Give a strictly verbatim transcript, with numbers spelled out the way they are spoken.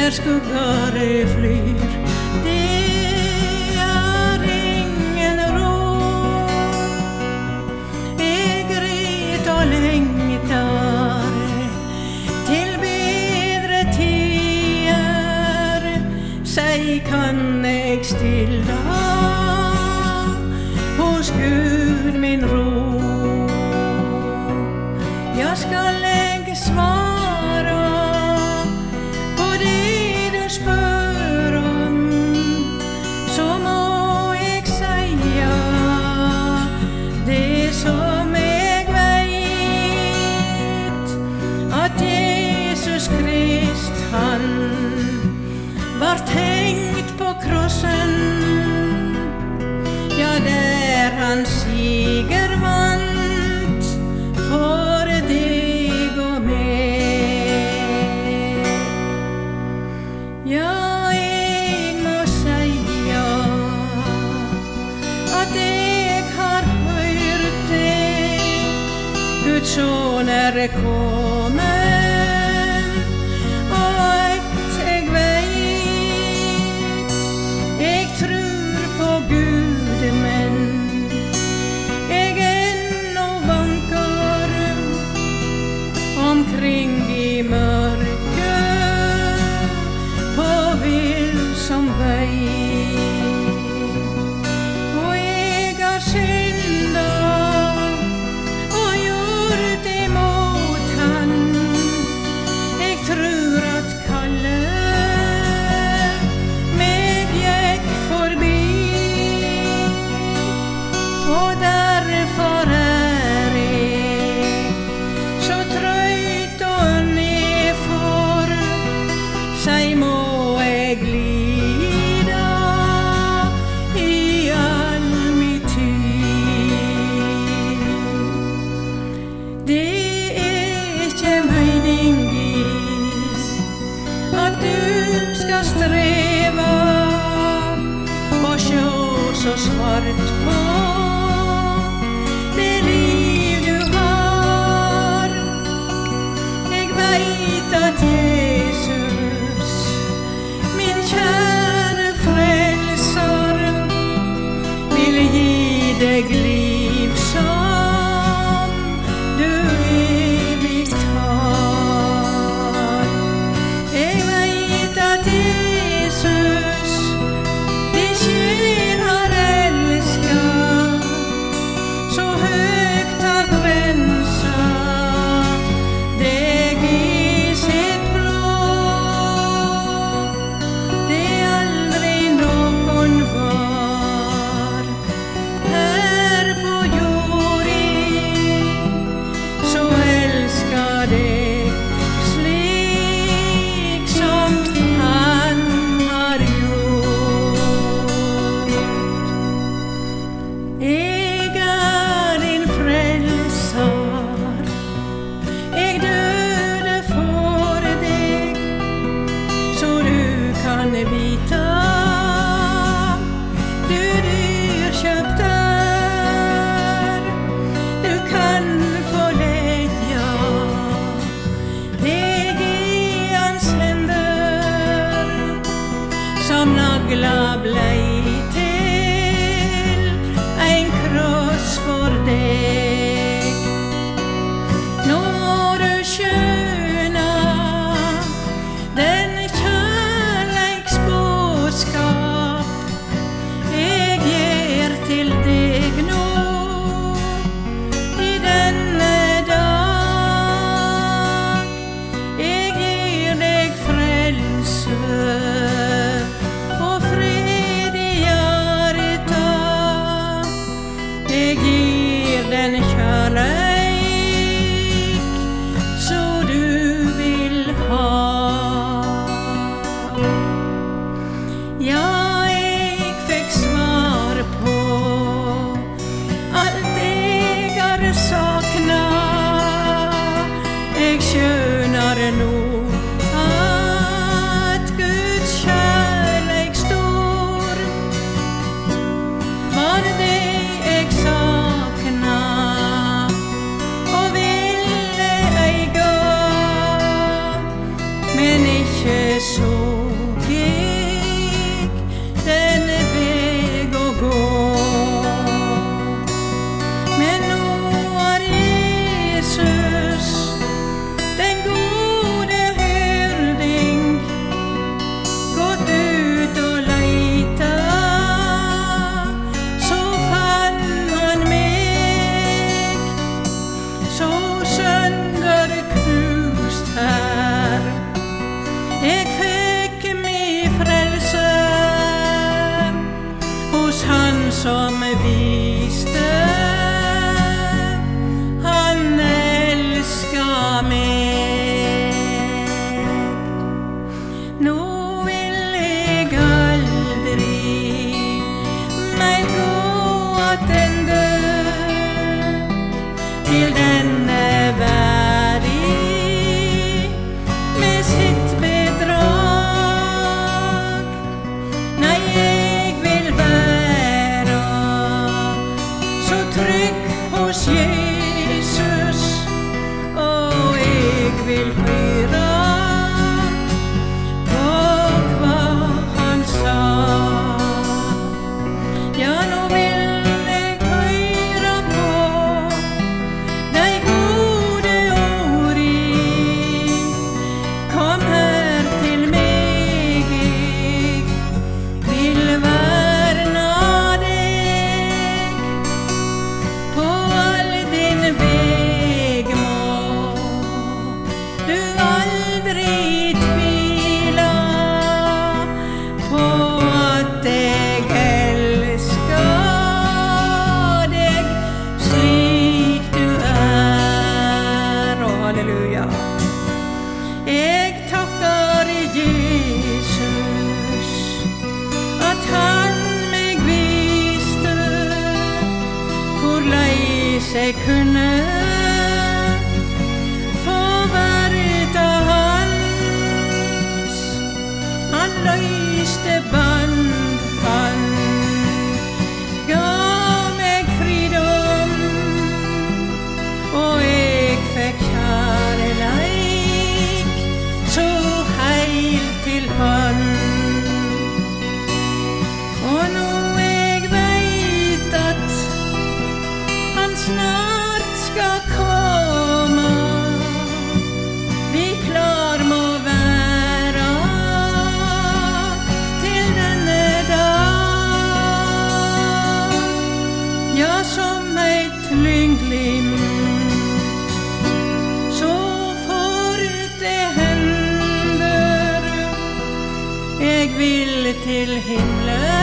der skuggar flyr, det er ingen ro. Jeg gret og lengtar til bedre tider, seg kan jeg stilla hos Gud min ro. Jeg skal jeg svara på det du spør om, så må jeg seia det som jeg veit, at Jesus Krist han var tenkt på krossen, ja der han siger vant for deg og meg. Ja, jeg må seia at jeg har hørt deg, Guds sønn er kommen, og at jeg vet, jeg tror på Gud, men jeg ennå vanker omkring i mørket på villsom vei. Og jeg har synda og gjort imot han. Jeg tror at kallet meg gikk forbi, og derfor er jeg så trøyt og nedfor, seg må jeg lida i all min tid. Det er ikke meningen at du skal streva og sjå så svart på det liv du har. Jeg vet at Jesus, min kjære frelser, vil gi deg liv som du evig har. Jeg vet at Jesus, din sjel har elsket, så høgt har grensa deg i sitt blod. Det aldri noen var her på jorden så elsker deg slik som han har gjort. Jeg er din frelser, jeg døde for deg, så du kan vita, du dyrkjøpt er, du kan få leia deg i hans hender, som nagla blei til ein kross for deg. Nå må du skjøna den kjærleiksbudskap jeg gjer til deg nå i denne dag. Jeg gir deg frelse og fred i hjertet. Jeg gir den kjærleik så du vil ha. Ja, jeg fikk svar på alt jeg har sakna. Jeg skjønner nå at Guds kjærleik stor var det jeg sakna og ville eiga, men ikke så du aldri tvila på at jeg elsker deg slik du er. Å, halleluja. Jeg takker Jesus at han meg viste hvorleis jeg kunne få verta hans. Han løste band, han ga meg fridom, og jeg fikk kjærleik så heilt til han. Og nå jeg vet at han snart skal komme, vi klar må være til denne dag. Ja, som et lyngglimt, så fort det hender, jeg vil til himmelen